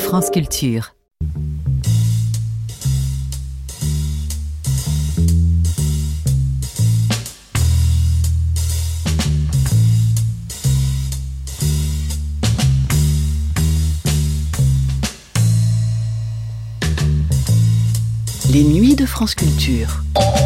France Culture. Les nuits de France Culture.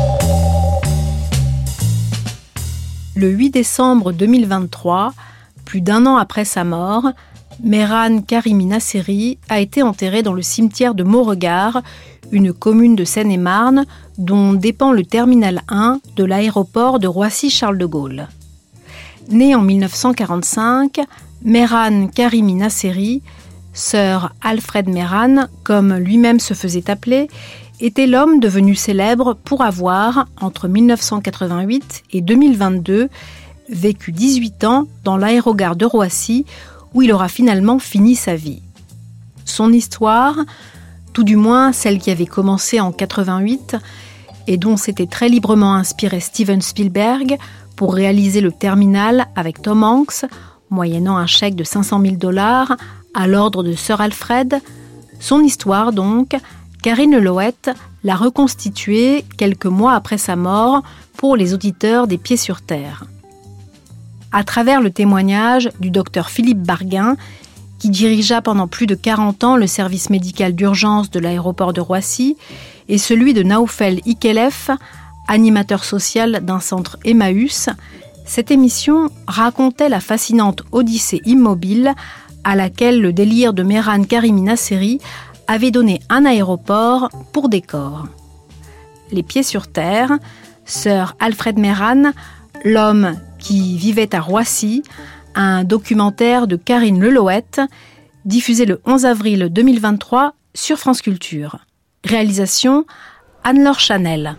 Le 8 décembre 2023, plus d'un an après sa mort, Mehran Karimi Nasseri a été enterré dans le cimetière de Mauregard, une commune de Seine-et-Marne dont dépend le terminal 1 de l'aéroport de Roissy-Charles de Gaulle. Né en 1945, Mehran Karimi Nasseri, Sir Alfred Mehran, comme lui-même se faisait appeler, était l'homme devenu célèbre pour avoir, entre 1988 et 2022, vécu 18 ans dans l'aérogare de Roissy, où il aura finalement fini sa vie. Son histoire, tout du moins celle qui avait commencé en 88 et dont s'était très librement inspiré Steven Spielberg pour réaliser le Terminal avec Tom Hanks, moyennant un chèque de $500 000 à l'ordre de Sir Alfred, son histoire donc, Karine Lelouët l'a reconstituée quelques mois après sa mort pour les auditeurs des Pieds sur Terre. À travers le témoignage du docteur Philippe Barguin, qui dirigea pendant plus de 40 ans le service médical d'urgence de l'aéroport de Roissy, et celui de Naoufel Ikelef, animateur social d'un centre Emmaüs, cette émission racontait la fascinante odyssée immobile à laquelle le délire de Mehran Karimi Nasseri avait donné un aéroport pour décor. Les Pieds sur Terre, Sir Alfred Mehran, l'homme qui vivait à Roissy, un documentaire de Karine Lelouët, diffusé le 11 avril 2023 sur France Culture. Réalisation Anne-Laure Chanel.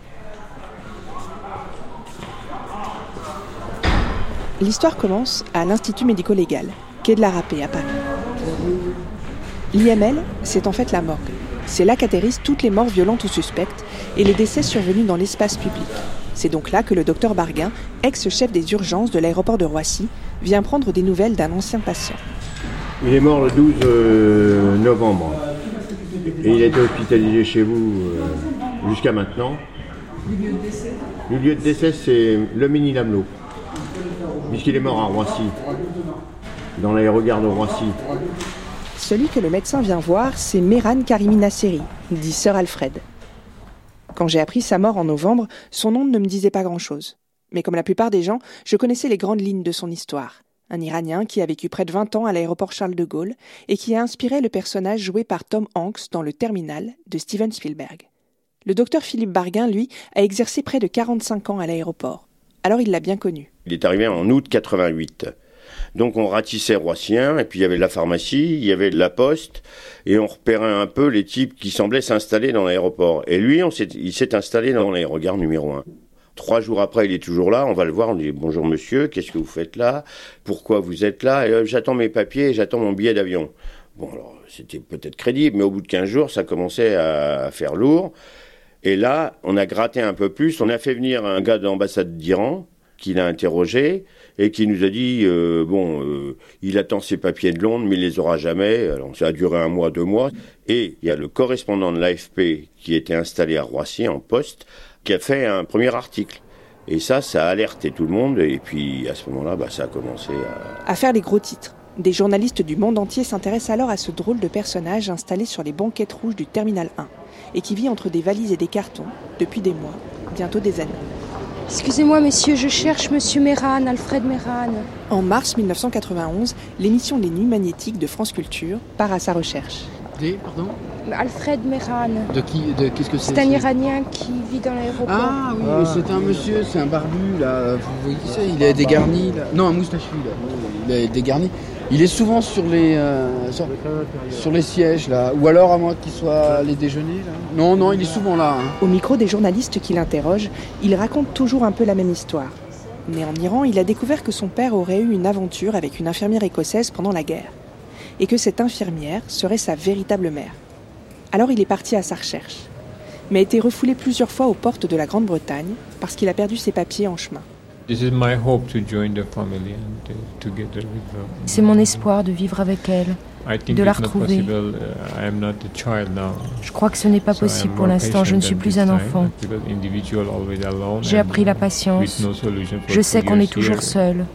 L'histoire commence à l'Institut médico-légal, quai de la Râpée à Paris. L'IML, c'est en fait la morgue. C'est là qu'atterrissent toutes les morts violentes ou suspectes et les décès survenus dans l'espace public. C'est donc là que le docteur Barguin, ex-chef des urgences de l'aéroport de Roissy, vient prendre des nouvelles d'un ancien patient. Il est mort le 12 novembre et il a été hospitalisé chez vous jusqu'à maintenant. Le lieu de décès, c'est le Mini-Lamelot, puisqu'il est mort à Roissy, dans l'aérogare de Roissy. Celui que le médecin vient voir, c'est Mehran Karimi Nasseri, dit Sir Alfred. Quand j'ai appris sa mort en novembre, son nom ne me disait pas grand-chose. Mais comme la plupart des gens, je connaissais les grandes lignes de son histoire. Un Iranien qui a vécu près de 20 ans à l'aéroport Charles de Gaulle et qui a inspiré le personnage joué par Tom Hanks dans Le Terminal de Steven Spielberg. Le docteur Philippe Barguin, lui, a exercé près de 45 ans à l'aéroport. Alors il l'a bien connu. Il est arrivé en août 88. Donc on ratissait Roissien, et puis il y avait la pharmacie, il y avait la poste, et on repérait un peu les types qui semblaient s'installer dans l'aéroport. Et lui, il s'est installé dans l'aérogare numéro 1. 3 jours après, il est toujours là, on va le voir, on dit « Bonjour monsieur, qu'est-ce que vous faites là ? Pourquoi vous êtes là ?» Et j'attends mes papiers, j'attends mon billet d'avion. Bon, alors, c'était peut-être crédible, mais au bout de 15 jours, ça commençait à faire lourd. Et là, on a gratté un peu plus, on a fait venir un gars de l'ambassade d'Iran, qui l'a interrogé et qui nous a dit il attend ses papiers de Londres mais il les aura jamais. Alors ça a duré 1 mois, 2 mois et il y a le correspondant de l'AFP qui était installé à Roissy en poste qui a fait un premier article et ça a alerté tout le monde et puis à ce moment-là ça a commencé à faire les gros titres. Des journalistes du monde entier s'intéressent alors à ce drôle de personnage installé sur les banquettes rouges du Terminal 1 et qui vit entre des valises et des cartons depuis des mois, bientôt des années. Excusez-moi, messieurs, je cherche monsieur Mehran, Alfred Mehran. En mars 1991, l'émission Les Nuits Magnétiques de France Culture part à sa recherche. Pardon ? Alfred Mehran. Qu'est-ce que c'est ? C'est un Iranien qui vit dans l'aéroport. Ah oui, c'est un monsieur, c'est un barbu, là. Vous voyez qui c'est ? Il est dégarni, là. Non, un moustachu, là. Il est dégarni. Il est souvent sur les sièges, là. Ou alors, à moins qu'il soit allé déjeuner, là. Non, il est souvent là. Hein. Au micro des journalistes qui l'interrogent, il raconte toujours un peu la même histoire. Né en Iran, il a découvert que son père aurait eu une aventure avec une infirmière écossaise pendant la guerre. Et que cette infirmière serait sa véritable mère. Alors il est parti à sa recherche. Mais a été refoulé plusieurs fois aux portes de la Grande-Bretagne parce qu'il a perdu ses papiers en chemin. C'est mon espoir de vivre avec elle. de la retrouver. Je crois que ce n'est pas possible pour l'instant, je ne suis plus un enfant. J'ai appris la patience. Je sais qu'on est toujours seul.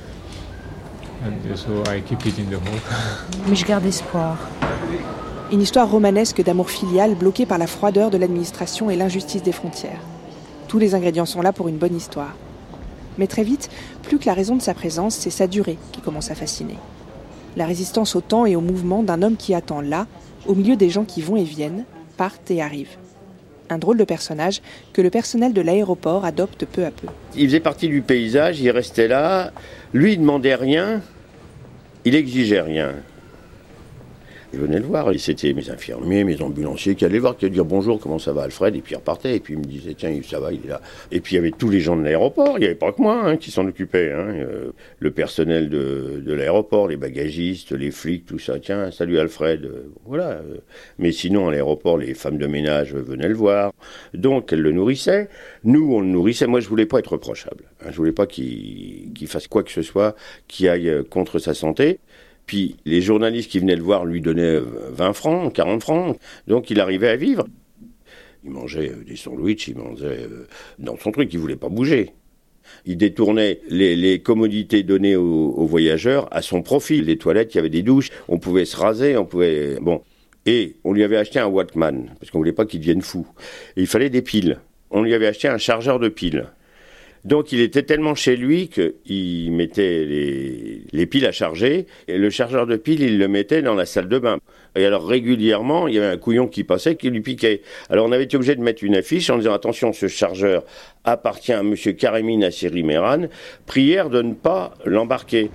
Mais je garde espoir. Une histoire romanesque d'amour filial bloquée par la froideur de l'administration et l'injustice des frontières. Tous les ingrédients sont là pour une bonne histoire. Mais très vite, plus que la raison de sa présence, c'est sa durée qui commence à fasciner. La résistance au temps et au mouvement d'un homme qui attend là, au milieu des gens qui vont et viennent, partent et arrivent. Un drôle de personnage que le personnel de l'aéroport adopte peu à peu. Il faisait partie du paysage, il restait là. Lui, il demandait rien, il exigeait rien. Je venais le voir, et c'était mes infirmiers, mes ambulanciers qui allaient le voir, qui allaient dire bonjour, comment ça va Alfred, et puis ils repartaient, et puis ils me disaient tiens, ça va, il est là. Et puis il y avait tous les gens de l'aéroport, il n'y avait pas que moi qui s'en occupaient. Le personnel de l'aéroport, les bagagistes, les flics, tout ça, tiens, salut Alfred, voilà. Mais sinon, à l'aéroport, les femmes de ménage venaient le voir, donc elles le nourrissaient. Nous, on le nourrissait. Moi, je voulais pas être reprochable. Je voulais pas qu'il fasse quoi que ce soit qui aille contre sa santé. Puis les journalistes qui venaient le voir lui donnaient 20 francs, 40 francs, donc il arrivait à vivre. Il mangeait des sandwichs, il mangeait dans son truc, il voulait pas bouger. Il détournait les commodités données aux voyageurs à son profit. Les toilettes, il y avait des douches, on pouvait se raser, on pouvait... Bon. Et on lui avait acheté un Walkman, parce qu'on voulait pas qu'il devienne fou. Et il fallait des piles. On lui avait acheté un chargeur de piles. Donc il était tellement chez lui qu'il mettait les piles à charger, et le chargeur de piles, il le mettait dans la salle de bain. Et alors régulièrement, il y avait un couillon qui passait, qui lui piquait. Alors on avait été obligé de mettre une affiche en disant attention, ce chargeur appartient à monsieur Karimi Nasseri Mehran, prière de ne pas l'embarquer.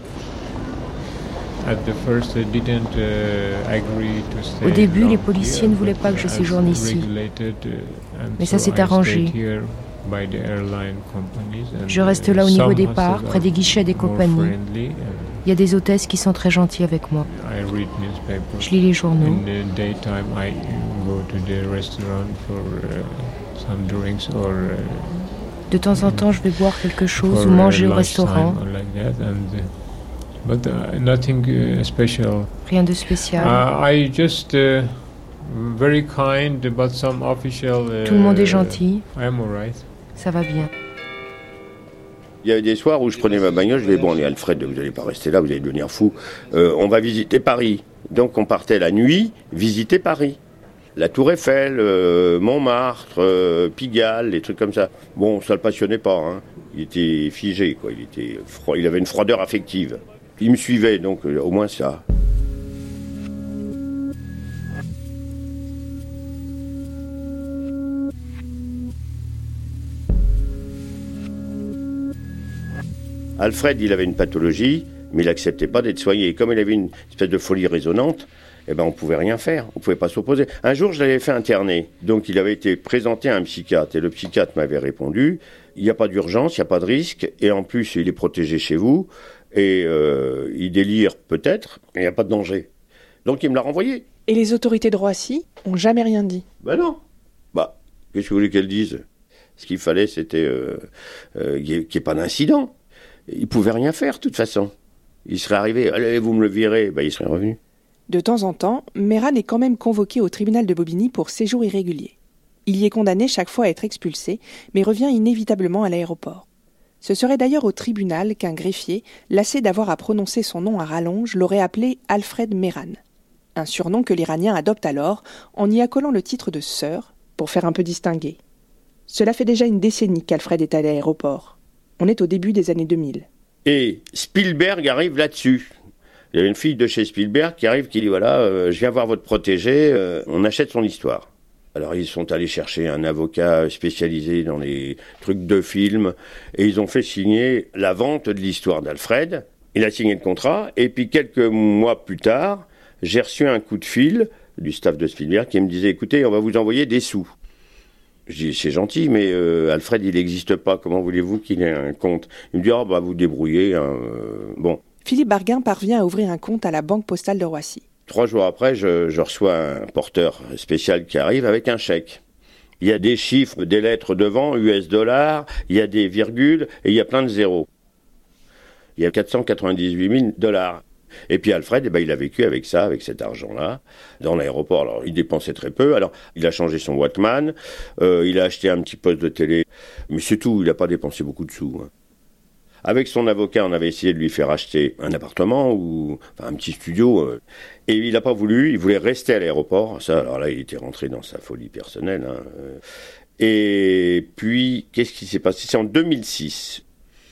Au début, les policiers ne voulaient pas que je séjourne ici. Mais ça s'est arrangé. Je reste là au niveau départ, près des guichets des compagnies. Il y a des hôtesses qui sont très gentilles avec moi. Je lis les journaux. De temps en temps, je vais boire quelque chose ou manger au restaurant. Rien de spécial. Tout le monde est gentil. Ça va bien. Il y avait des soirs où je prenais ma bagnole, je disais bon allez Alfred, vous n'allez pas rester là, vous allez devenir fou. On va visiter Paris. Donc on partait la nuit visiter Paris. La Tour Eiffel, Montmartre, Pigalle, des trucs comme ça. Bon, ça le passionnait pas. Il était figé, quoi. Il était froid. Il avait une froideur affective. Il me suivait, donc au moins ça. Alfred, il avait une pathologie, mais il n'acceptait pas d'être soigné. Et comme il avait une espèce de folie résonante, on ne pouvait rien faire, on ne pouvait pas s'opposer. Un jour, je l'avais fait interner, donc il avait été présenté à un psychiatre, et le psychiatre m'avait répondu, il n'y a pas d'urgence, il n'y a pas de risque, et en plus, il est protégé chez vous, et il délire peut-être, mais il n'y a pas de danger. Donc il me l'a renvoyé. Et les autorités de Roissy n'ont jamais rien dit? Non. Qu'est-ce que vous voulez qu'elles disent? Ce qu'il fallait, c'était qu'il n'y ait pas d'incident. Il ne pouvait rien faire, de toute façon. Il serait arrivé, allez, vous me le virez, il serait revenu. De temps en temps, Mehran est quand même convoqué au tribunal de Bobigny pour séjour irrégulier. Il y est condamné chaque fois à être expulsé, mais revient inévitablement à l'aéroport. Ce serait d'ailleurs au tribunal qu'un greffier, lassé d'avoir à prononcer son nom à rallonge, l'aurait appelé Alfred Mehran. Un surnom que l'Iranien adopte alors en y accolant le titre de sœur, pour faire un peu distinguer. Cela fait déjà une décennie qu'Alfred est à l'aéroport. On est au début des années 2000. Et Spielberg arrive là-dessus. Il y a une fille de chez Spielberg qui arrive, qui dit voilà, je viens voir votre protégé, on achète son histoire. Alors ils sont allés chercher un avocat spécialisé dans les trucs de films, et ils ont fait signer la vente de l'histoire d'Alfred. Il a signé le contrat, et puis quelques mois plus tard, j'ai reçu un coup de fil du staff de Spielberg qui me disait écoutez, on va vous envoyer des sous. Je dis, c'est gentil, mais Alfred, il n'existe pas. Comment voulez-vous qu'il ait un compte? Il me dit, vous débrouillez. Bon. Philippe Barguin parvient à ouvrir un compte à la Banque Postale de Roissy. 3 jours après, je reçois un porteur spécial qui arrive avec un chèque. Il y a des chiffres, des lettres devant, US $, il y a des virgules, et il y a plein de zéros. Il y a 498 000 $. Et puis Alfred, il a vécu avec ça, avec cet argent-là, dans l'aéroport. Alors, il dépensait très peu. Alors, il a changé son Walkman, il a acheté un petit poste de télé, mais c'est tout, il n'a pas dépensé beaucoup de sous. Avec son avocat, on avait essayé de lui faire acheter un appartement ou un petit studio, et il n'a pas voulu, il voulait rester à l'aéroport. Ça, alors là, il était rentré dans sa folie personnelle. Et puis, qu'est-ce qui s'est passé ? C'est en 2006.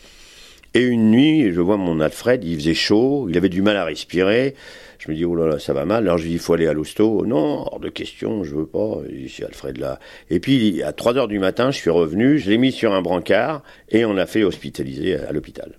Et une nuit, je vois mon Alfred, il faisait chaud, il avait du mal à respirer. Je me dis, oh là là, ça va mal. Alors je lui dis, il faut aller à l'hosto. Non, hors de question, je veux pas. Je dis, Alfred là. Et puis, à 3h du matin, je suis revenu, je l'ai mis sur un brancard et on l'a fait hospitaliser à l'hôpital.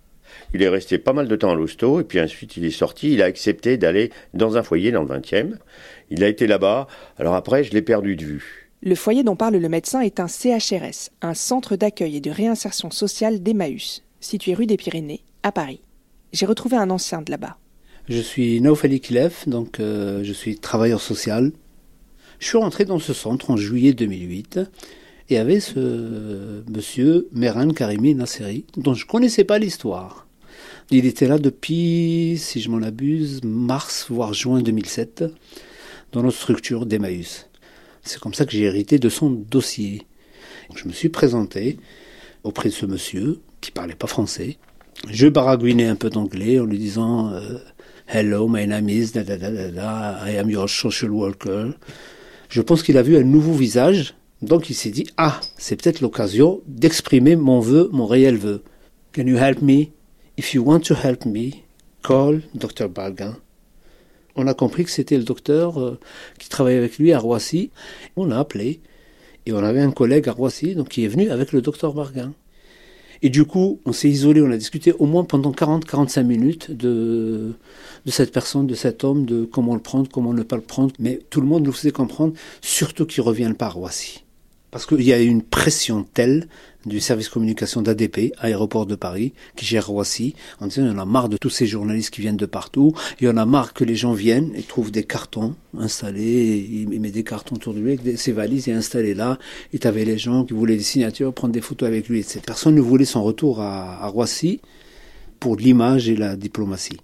Il est resté pas mal de temps à l'hosto et puis ensuite il est sorti, il a accepté d'aller dans un foyer dans le 20e. Il a été là-bas. Alors après, je l'ai perdu de vue. Le foyer dont parle le médecin est un CHRS, un centre d'accueil et de réinsertion sociale d'Emmaüs, situé rue des Pyrénées, à Paris. J'ai retrouvé un ancien de là-bas. Je suis Naoufali Kilef, donc je suis travailleur social. Je suis rentré dans ce centre en juillet 2008 et il y avait ce monsieur Mehran Karimi Nasseri, dont je ne connaissais pas l'histoire. Il était là depuis, si je m'en abuse, mars voire juin 2007, dans notre structure d'Emmaüs. C'est comme ça que j'ai hérité de son dossier. Je me suis présenté auprès de ce monsieur qui parlait pas français. Je baragouinais un peu d'anglais en lui disant Hello, my name is da da da da da, I am your social worker. Je pense qu'il a vu un nouveau visage, donc il s'est dit c'est peut-être l'occasion d'exprimer mon vœu, mon réel vœu. Can you help me? If you want to help me, call Dr. Barguin. On a compris que c'était le docteur qui travaillait avec lui à Roissy. On l'a appelé et on avait un collègue à Roissy donc qui est venu avec le docteur Barguin. Et du coup, on s'est isolé, on a discuté au moins pendant 40-45 minutes de cette personne, de cet homme, de comment le prendre, comment ne pas le prendre. Mais tout le monde nous faisait comprendre, surtout qu'il ne revienne pas à Roissy. Parce qu'il y a une pression telle du service communication d'ADP, Aéroport de Paris, qui gère Roissy, en disant il y en a marre de tous ces journalistes qui viennent de partout, il y en a marre que les gens viennent et trouvent des cartons installés, il met des cartons autour de lui, avec ses valises et installées là, et t'avais les gens qui voulaient des signatures, prendre des photos avec lui, etc. Personne ne voulait son retour à Roissy pour l'image et la diplomatie.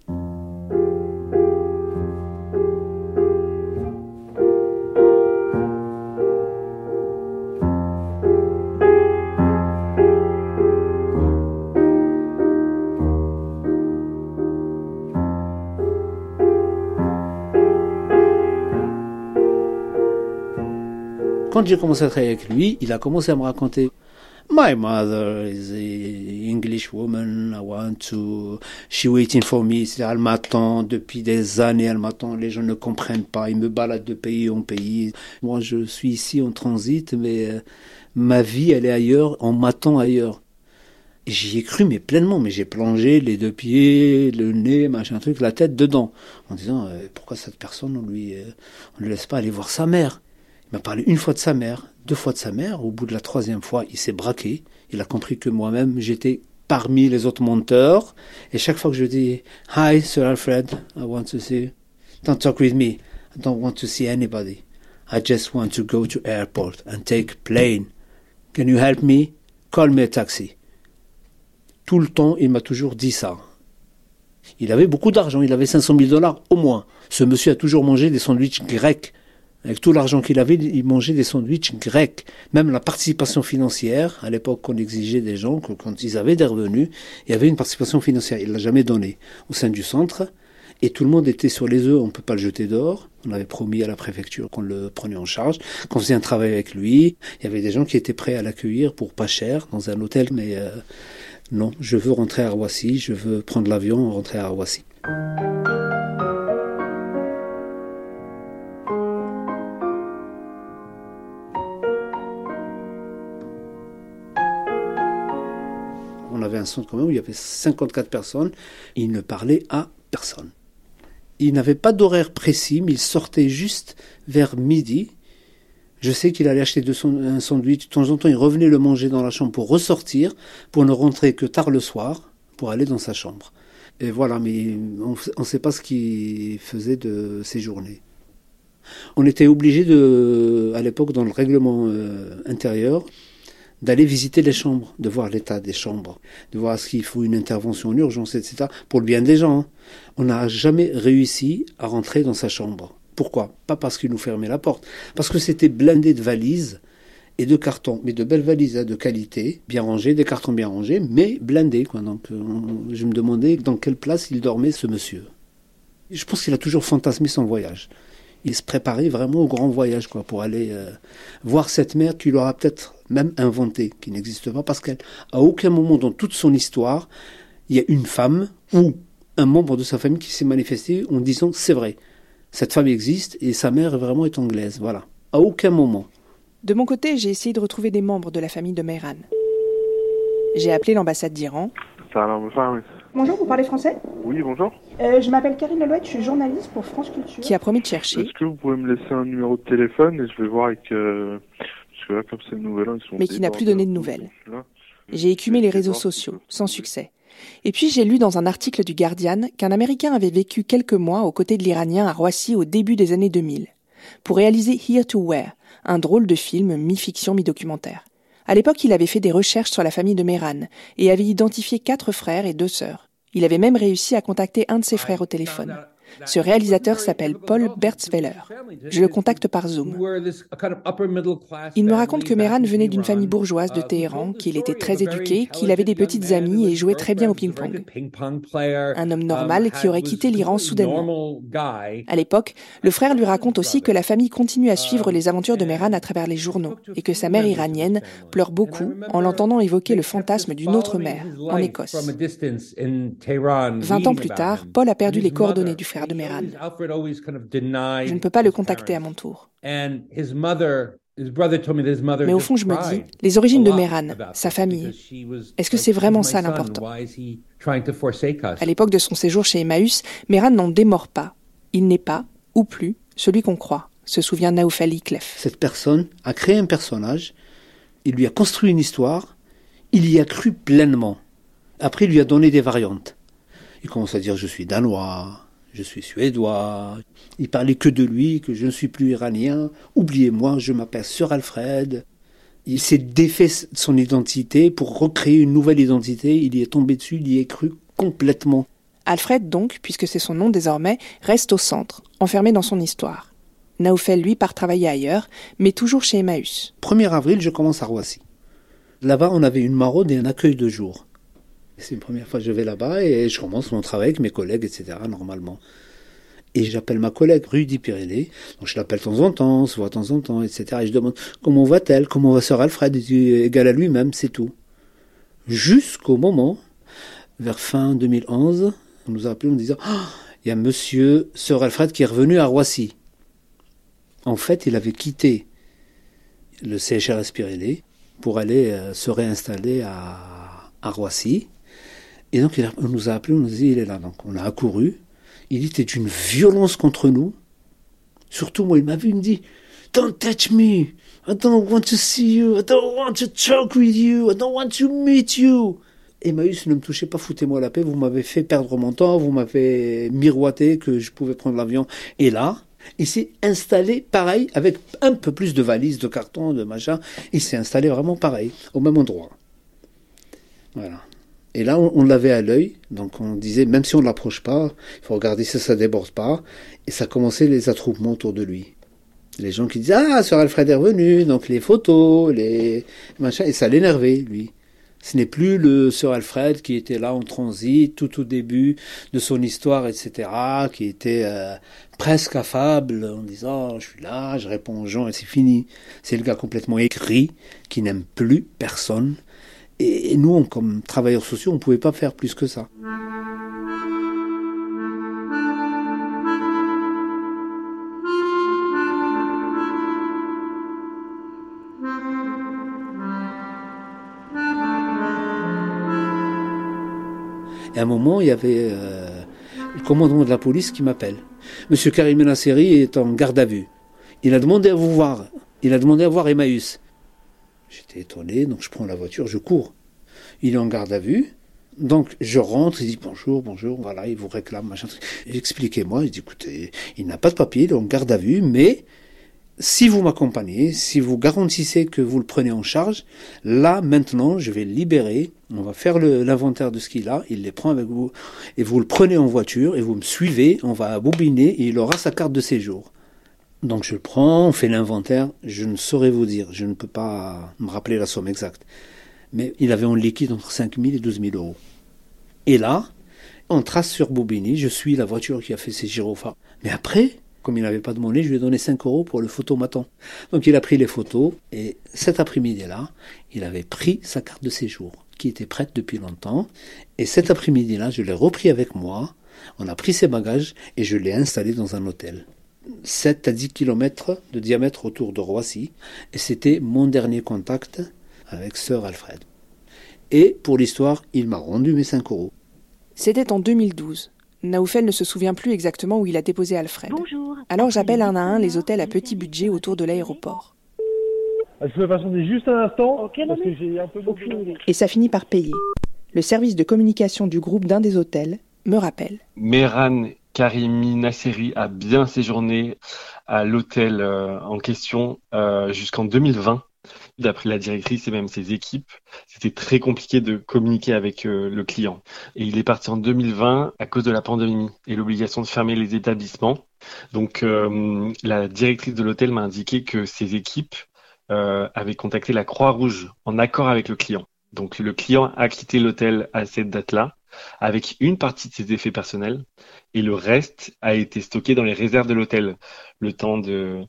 Quand j'ai commencé à travailler avec lui, il a commencé à me raconter My mother is an English woman, she waiting for me, c'est-à-dire elle m'attend depuis des années, elle m'attend, les gens ne comprennent pas, ils me baladent de pays en pays. Moi je suis ici en transit, mais ma vie elle est ailleurs, on m'attend ailleurs. Et j'y ai cru mais pleinement, mais j'ai plongé les deux pieds, le nez, machin truc, la tête dedans, en disant pourquoi cette personne on ne laisse pas aller voir sa mère. Il m'a parlé une fois de sa mère, 2 fois de sa mère. Au bout de la 3e fois, il s'est braqué. Il a compris que moi-même, j'étais parmi les autres monteurs. Et chaque fois que je dis « Hi, Sir Alfred, I want to see you. Don't talk with me. I don't want to see anybody. I just want to go to airport and take plane. Can you help me? Call me a taxi. » Tout le temps, il m'a toujours dit ça. Il avait beaucoup d'argent. Il avait $500,000 au moins. Ce monsieur a toujours mangé des sandwichs grecs. Avec tout l'argent qu'il avait, il mangeait des sandwichs grecs. Même la participation financière, à l'époque on exigeait des gens, que quand ils avaient des revenus, il y avait une participation financière. Il ne l'a jamais donnée au sein du centre. Et tout le monde était sur les œufs, on ne peut pas le jeter dehors. On avait promis à la préfecture qu'on le prenait en charge, qu'on faisait un travail avec lui. Il y avait des gens qui étaient prêts à l'accueillir pour pas cher dans un hôtel. Mais non, je veux rentrer à Roissy, je veux prendre l'avion et rentrer à Roissy. On avait un centre quand même où il y avait 54 personnes. Il ne parlait à personne. Il n'avait pas d'horaire précis, mais il sortait juste vers midi. Je sais qu'il allait acheter un sandwich. De temps en temps, il revenait le manger dans la chambre pour ressortir, pour ne rentrer que tard le soir, pour aller dans sa chambre. Et voilà, mais on ne sait pas ce qu'il faisait de ses journées. On était obligé à l'époque, dans le règlement intérieur, d'aller visiter les chambres, de voir l'état des chambres, de voir s'il faut une intervention en urgence, etc., pour le bien des gens. Hein. On n'a jamais réussi à rentrer dans sa chambre. Pourquoi ? Pas parce qu'il nous fermait la porte, parce que c'était blindé de valises et de cartons, mais de belles valises de qualité, bien rangées, des cartons bien rangés, mais blindés, quoi. Donc, je me demandais dans quelle place il dormait, ce monsieur. Je pense qu'il a toujours fantasmé son voyage. Il se préparait vraiment au grand voyage, quoi, pour aller voir cette mer qu'il aura peut-être même inventée, qui n'existe pas, parce qu'à aucun moment dans toute son histoire, il y a une femme ou un membre de sa famille qui s'est manifesté en disant « c'est vrai, cette femme existe et sa mère vraiment est anglaise ». Voilà, à aucun moment. De mon côté, j'ai essayé de retrouver des membres de la famille de Mehran. J'ai appelé l'ambassade d'Iran. Bonjour, vous parlez français ? Oui, bonjour. Je m'appelle Karine Lelouet, je suis journaliste pour France Culture. Qui a promis de chercher. Est-ce que vous pouvez me laisser un numéro de téléphone et je vais voir avec... parce que là, comme c'est une nouvelle, ils sont... Mais qui n'a plus donné de nouvelles. J'ai écumé les réseaux sociaux, sans succès. Et puis j'ai lu dans un article du Guardian qu'un Américain avait vécu quelques mois aux côtés de l'Iranien à Roissy au début des années 2000, pour réaliser Here to Where, un drôle de film mi-fiction, mi-documentaire. À l'époque, il avait fait des recherches sur la famille de Mehran et avait identifié 4 frères et 2 sœurs. Il avait même réussi à contacter un de ses frères au téléphone. Ce réalisateur s'appelle Paul Bertzweiler. Je le contacte par Zoom. Il me raconte que Mehran venait d'une famille bourgeoise de Téhéran, qu'il était très éduqué, qu'il avait des petites amies et jouait très bien au ping-pong. Un homme normal qui aurait quitté l'Iran soudainement. À l'époque, le frère lui raconte aussi que la famille continue à suivre les aventures de Mehran à travers les journaux et que sa mère iranienne pleure beaucoup en l'entendant évoquer le fantasme d'une autre mère, en Écosse. 20 ans plus tard, Paul a perdu les coordonnées du frère de Mehran. Je ne peux pas le contacter à mon tour. Mais au fond, je me dis, les origines de Mehran, sa famille, est-ce que c'est vraiment ça l'important ? À l'époque de son séjour chez Emmaüs, Mehran n'en démord pas. Il n'est pas, ou plus, celui qu'on croit, se souvient Naoufali Klef. Cette personne a créé un personnage, il lui a construit une histoire, il y a cru pleinement. Après, il lui a donné des variantes. Il commence à dire « je suis danois ». Je suis suédois, il parlait que de lui, que je ne suis plus iranien. Oubliez-moi, je m'appelle Sir Alfred. Il s'est défait de son identité pour recréer une nouvelle identité. Il y est tombé dessus, il y est cru complètement. Alfred donc, puisque c'est son nom désormais, reste au centre, enfermé dans son histoire. Naoufel, lui, part travailler ailleurs, mais toujours chez Emmaüs. 1er avril, je commence à Roissy. Là-bas, on avait une maraude et un accueil de jour. C'est une première fois que je vais là-bas et je commence mon travail avec mes collègues, etc., normalement. Et j'appelle ma collègue Rudy Pyrénées, donc je l'appelle de temps en temps, on se voit de temps en temps, etc. Et je demande comment va-t-elle, comment va Sir Alfred, égal à lui-même, c'est tout. Jusqu'au moment, vers fin 2011, on nous a appelé en disant il y a monsieur Sir Alfred qui est revenu à Roissy. En fait, il avait quitté le CHRS Pyrénées pour aller se réinstaller à Roissy. Et donc, on nous a appelés, on nous a dit, il est là. Donc, on a accouru. Il était d'une violence contre nous. Surtout, moi, il m'a vu, il me dit, don't touch me. I don't want to see you. I don't want to talk with you. I don't want to meet you. Emmaüs, ne me touchez pas, foutez-moi la paix. Vous m'avez fait perdre mon temps. Vous m'avez miroité que je pouvais prendre l'avion. Et là, il s'est installé pareil, avec un peu plus de valises, de cartons, de machin. Il s'est installé vraiment pareil, au même endroit. Voilà. Et là, on l'avait à l'œil, donc on disait, même si on ne l'approche pas, il faut regarder si ça ne déborde pas. Et ça commençait les attroupements autour de lui. Les gens qui disaient, ah, Sir Alfred est revenu, donc les photos, les machins, et ça l'énervait, lui. Ce n'est plus le Sir Alfred qui était là en transit, tout au début de son histoire, etc., qui était presque affable, en disant, je suis là, je réponds aux gens, et c'est fini. C'est le gars complètement aigri, qui n'aime plus personne. Et nous, comme travailleurs sociaux, on ne pouvait pas faire plus que ça. Et à un moment, il y avait le commandant de la police qui m'appelle. Monsieur Karim Nasseri est en garde à vue. Il a demandé à vous voir. Il a demandé à voir Emmaüs. J'étais étonné, donc je prends la voiture, je cours. Il est en garde à vue, donc je rentre, il dit bonjour, voilà, il vous réclame, machin. Expliquez-moi, il dit écoutez, il n'a pas de papier, il est en garde à vue, mais si vous m'accompagnez, si vous garantissez que vous le prenez en charge, là, maintenant, je vais le libérer, on va faire l'inventaire de ce qu'il a, il les prend avec vous, et vous le prenez en voiture, et vous me suivez, on va bobiner, et il aura sa carte de séjour. Donc je le prends, on fait l'inventaire, je ne saurais vous dire, je ne peux pas me rappeler la somme exacte. Mais il avait en liquide entre 5 000 et 12 000 euros. Et là, on trace sur Bobigny, je suis la voiture qui a fait ses gyrophares. Mais après, comme il n'avait pas de monnaie, je lui ai donné 5 euros pour le photomaton. Donc il a pris les photos, et cet après-midi-là, il avait pris sa carte de séjour, qui était prête depuis longtemps. Et cet après-midi-là, je l'ai repris avec moi, on a pris ses bagages, et je l'ai installé dans un hôtel. 7 à 10 km de diamètre autour de Roissy, et c'était mon dernier contact avec Sir Alfred. Et pour l'histoire, il m'a rendu mes 5 euros. C'était en 2012. Naoufel ne se souvient plus exactement où il a déposé Alfred. Bonjour. Alors j'appelle un à un les hôtels à petit budget autour de l'aéroport. Je peux patienter juste un instant, parce que j'ai un peu Et ça finit par payer. Le service de communication du groupe d'un des hôtels me rappelle. Mehran Karimi Nasseri a bien séjourné à l'hôtel en question jusqu'en 2020. D'après la directrice et même ses équipes, c'était très compliqué de communiquer avec le client. Et il est parti en 2020 à cause de la pandémie et l'obligation de fermer les établissements. Donc la directrice de l'hôtel m'a indiqué que ses équipes avaient contacté la Croix-Rouge en accord avec le client. Donc le client a quitté l'hôtel à cette date-là avec une partie de ses effets personnels et le reste a été stocké dans les réserves de l'hôtel le temps de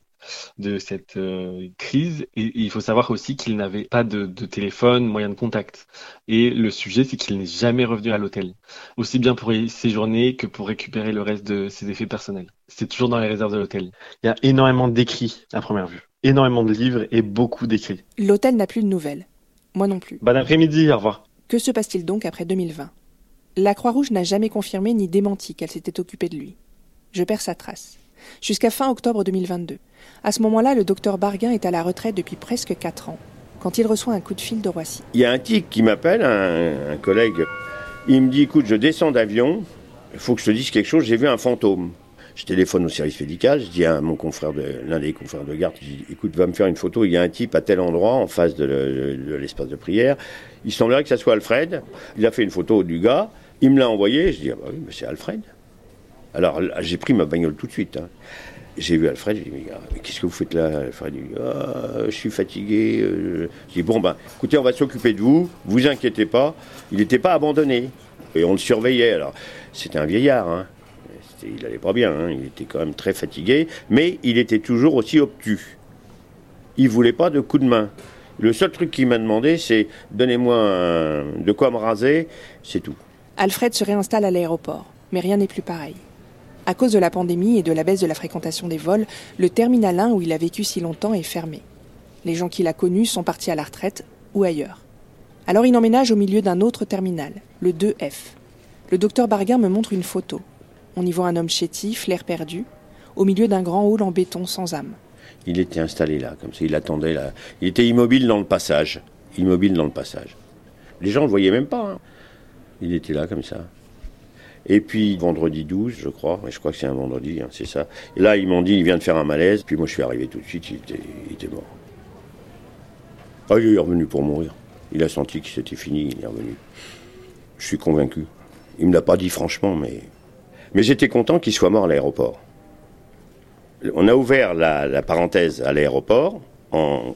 cette crise. Et il faut savoir aussi qu'il n'avait pas de téléphone, moyen de contact. Et le sujet, c'est qu'il n'est jamais revenu à l'hôtel, aussi bien pour y séjourner que pour récupérer le reste de ses effets personnels. C'est toujours dans les réserves de l'hôtel. Il y a énormément d'écrits à première vue, énormément de livres et beaucoup d'écrits. L'hôtel n'a plus de nouvelles. Moi non plus. Bon après-midi, au revoir. Que se passe-t-il donc après 2020 ? La Croix-Rouge n'a jamais confirmé ni démenti qu'elle s'était occupée de lui. Je perds sa trace. Jusqu'à fin octobre 2022. À ce moment-là, le docteur Barguin est à la retraite depuis presque 4 ans, quand il reçoit un coup de fil de Roissy. Il y a un type qui m'appelle, un collègue, il me dit, écoute, je descends d'avion, il faut que je te dise quelque chose, j'ai vu un fantôme. Je téléphone au service médical, je dis à mon confrère, l'un des confrères de garde, je dis, écoute, va me faire une photo, il y a un type à tel endroit, en face de l'espace de prière, il semblerait que ça soit Alfred, il a fait une photo du gars, il me l'a envoyé, je dis, ah bah oui, mais c'est Alfred. Alors j'ai pris ma bagnole tout de suite. J'ai vu Alfred, j'ai dit, mais qu'est-ce que vous faites là, Alfred? Il dit, je suis fatigué. Je dis, bon, écoutez, on va s'occuper de vous, vous inquiétez pas. Il n'était pas abandonné. Et on le surveillait. Alors, c'était un vieillard, hein. Il allait pas bien, hein. Il était quand même très fatigué, mais il était toujours aussi obtus. Il voulait pas de coup de main. Le seul truc qu'il m'a demandé, c'est, donnez-moi de quoi me raser, c'est tout. Alfred se réinstalle à l'aéroport, mais rien n'est plus pareil. À cause de la pandémie et de la baisse de la fréquentation des vols, le terminal 1 où il a vécu si longtemps est fermé. Les gens qu'il a connus sont partis à la retraite ou ailleurs. Alors il emménage au milieu d'un autre terminal, le 2F. Le docteur Barguin me montre une photo. On y voit un homme chétif, l'air perdu, au milieu d'un grand hall en béton sans âme. Il était installé là, comme ça, il attendait là. Il était immobile dans le passage. Les gens ne le voyaient même pas, hein. Il était là comme ça. Et puis, vendredi 12, je crois que c'est un vendredi, hein, c'est ça. Et là, ils m'ont dit, il vient de faire un malaise. Puis moi, je suis arrivé tout de suite, il était mort. Ah, il est revenu pour mourir. Il a senti que c'était fini, il est revenu. Je suis convaincu. Il me l'a pas dit franchement, mais j'étais content qu'il soit mort à l'aéroport. On a ouvert la parenthèse à l'aéroport en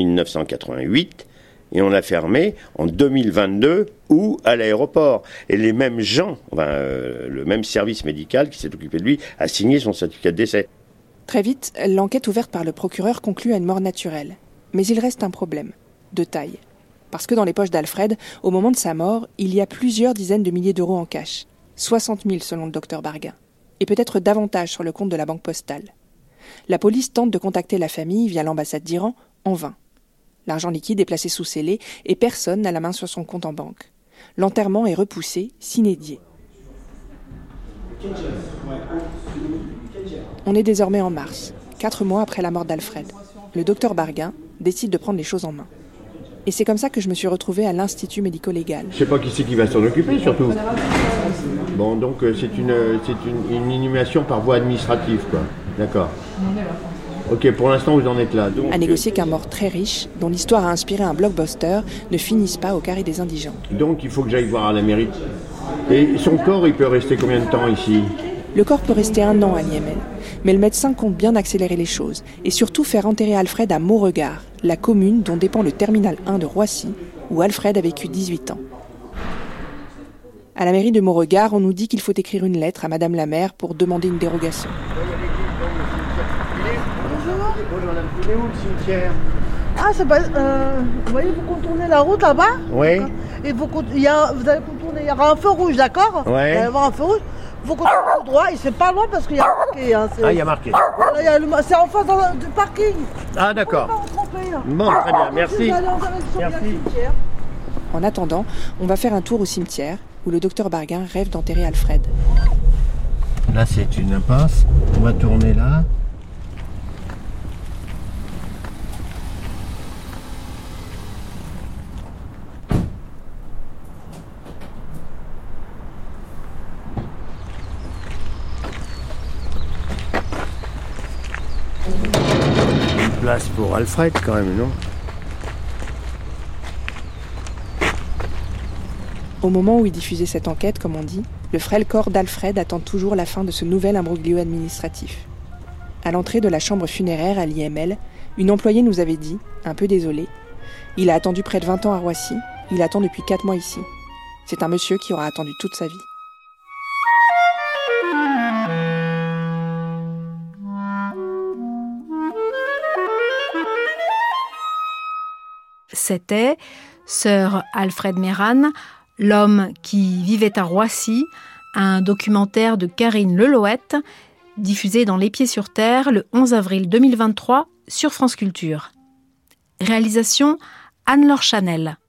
1988, et on l'a fermé en 2022 ou à l'aéroport. Et les mêmes gens, le même service médical qui s'est occupé de lui, a signé son certificat de décès. Très vite, l'enquête ouverte par le procureur conclut à une mort naturelle. Mais il reste un problème, de taille. Parce que dans les poches d'Alfred, au moment de sa mort, il y a plusieurs dizaines de milliers d'euros en cash. 60 000 selon le docteur Barguin. Et peut-être davantage sur le compte de la banque postale. La police tente de contacter la famille via l'ambassade d'Iran, en vain. L'argent liquide est placé sous scellé et personne n'a la main sur son compte en banque. L'enterrement est repoussé, sine die. On est désormais en mars, 4 mois après la mort d'Alfred. Le docteur Barguin décide de prendre les choses en main. Et c'est comme ça que je me suis retrouvée à l'Institut médico-légal. Je sais pas qui c'est qui va s'en occuper, surtout. Bon, donc c'est une inhumation par voie administrative, quoi. D'accord. Ok, pour l'instant vous en êtes là. À négocier qu'un mort très riche, dont l'histoire a inspiré un blockbuster, ne finisse pas au carré des indigents. Donc il faut que j'aille voir à la mairie. Et son corps, il peut rester combien de temps ici ? Le corps peut rester 1 an à l'IML, mais le médecin compte bien accélérer les choses et surtout faire enterrer Alfred à Mauregard, la commune dont dépend le terminal 1 de Roissy, où Alfred a vécu 18 ans. À la mairie de Mauregard, on nous dit qu'il faut écrire une lettre à Madame la maire pour demander une dérogation. Bonjour madame, vous êtes où le cimetière ? Ah, c'est pas... vous voyez, vous contournez la route là-bas ? Oui. Et vous allez contourner, il y aura un feu rouge, d'accord ? Oui. Il va y avoir un feu rouge. Vous continuez tout droit, et c'est pas loin parce qu'il y a marqué. Hein, il y a marqué. C'est en face du parking. Ah, d'accord. Bon, très bien, merci. Merci. En attendant, on va faire un tour au cimetière où le docteur Barguin rêve d'enterrer Alfred. Là, c'est une impasse. On va tourner là. Place pour Alfred quand même, non ? Au moment où il diffusait cette enquête, comme on dit, le frêle corps d'Alfred attend toujours la fin de ce nouvel imbroglio administratif. À l'entrée de la chambre funéraire à l'IML, une employée nous avait dit, un peu désolée, « Il a attendu près de 20 ans à Roissy, il attend depuis 4 mois ici. C'est un monsieur qui aura attendu toute sa vie. » C'était Sir Alfred Meran, l'homme qui vivait à Roissy, un documentaire de Karine Lelouette, diffusé dans Les Pieds sur Terre le 11 avril 2023 sur France Culture. Réalisation Anne-Laure Chanel.